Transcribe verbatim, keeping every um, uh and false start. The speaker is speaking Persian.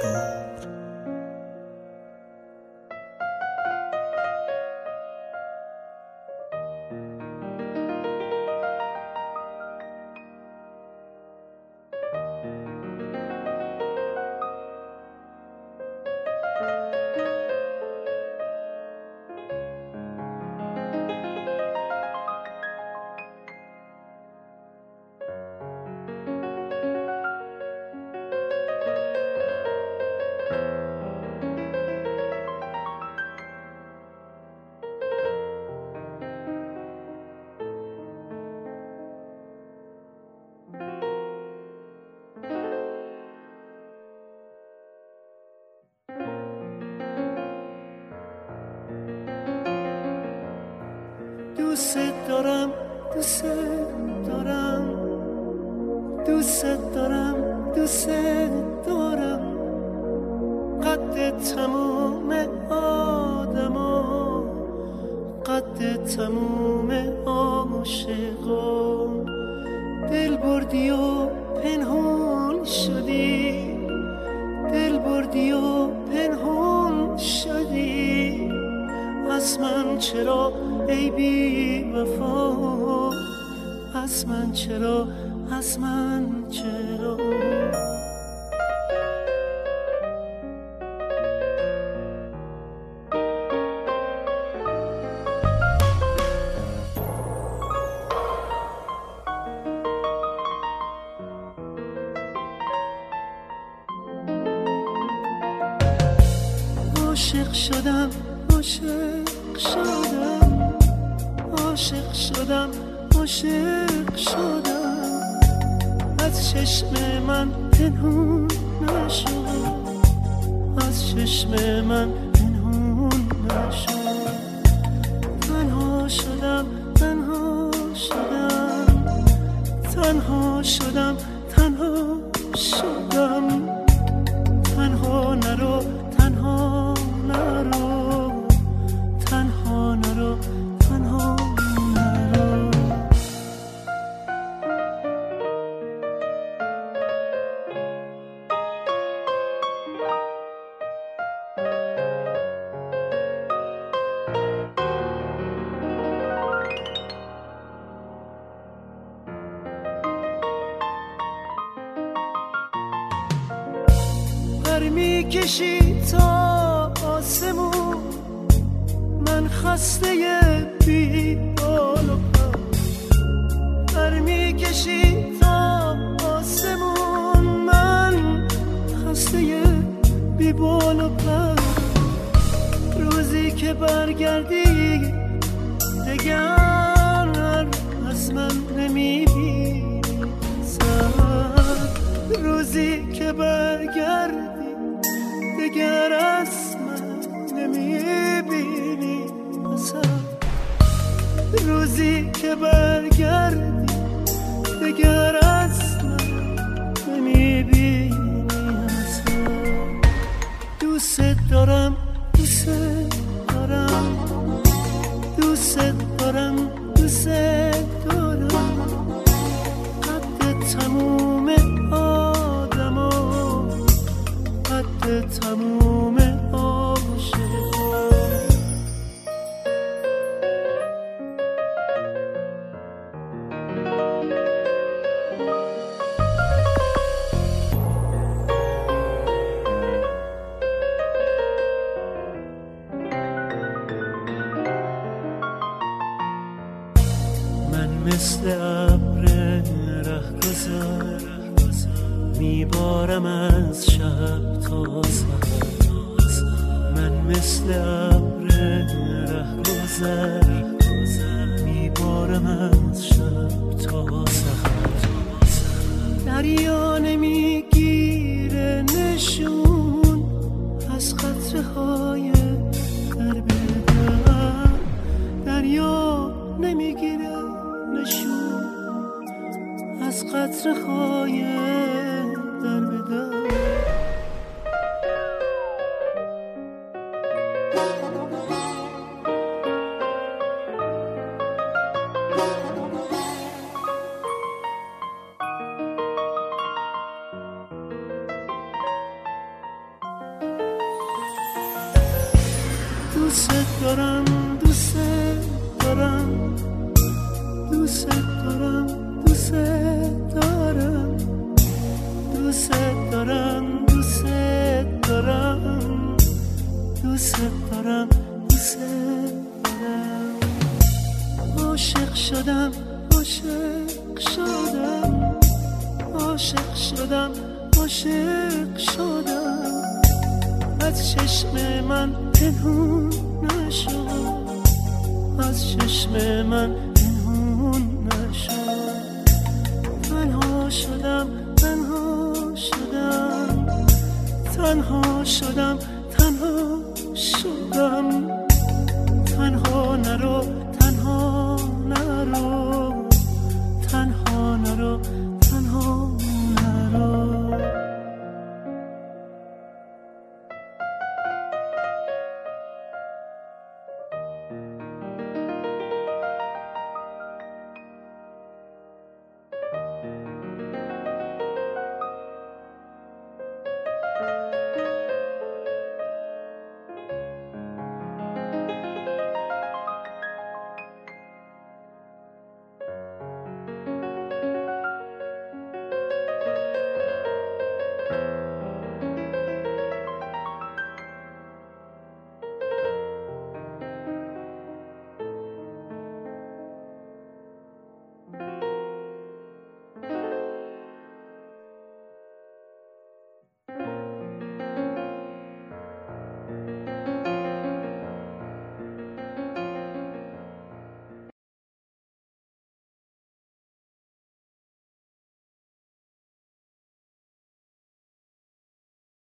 دوست دارم دوست دارم دوست دارم دوست دارم قد تموم آدما قد تموم عاشقا دل بردی و پنهون شدی دل بردی و پنهون شدی از من چرا ای بی وفا از من چرا از من چرا عاشق شدم عاشق شدم عاشق شدم عاشق شدم از چشم من پنهون نشد از چشم من پنهون نشد تنها شدم تنها شدم تنها شدم تنها شدم تنها نرو تنها نرو تنها نرو تنها نرو پر میکشی تا آسمون من خسته بی بال و پر پر میکشی تا آسمون من خسته بی بال و پر روزی که برگردی دگر از من نمیبینی سر روزی که برگردی دگر از من نمیبینی اصلا روزی که برگردی دگر از من نمیبینی اصلا دوست دارم دوست دارم دوست دارم دوست دارم قد تموم آدما قد تموم عاشقا من مثل ابر رهگذر میبارم از شب تا سحر من مثل ابر رهگذر میبارم از شب تا سحر دریا نمیگیره نشون از قطره های در بدر دریا نمیگیره نشون از قطره های در بدر دوست دارم دوست دارم دوست دارم دوست دارم دوست دارم دوست دارم دوست دارم دوست دارم عاشق شدم عاشق شدم عاشق شدم عاشق شدم از چشم من پنهون نشد از چشم من پنهون نشد تنها شدم تنها شدم تنها شدم تنها شدم تنها نرو تنها نرو تنها نرو تنها نرو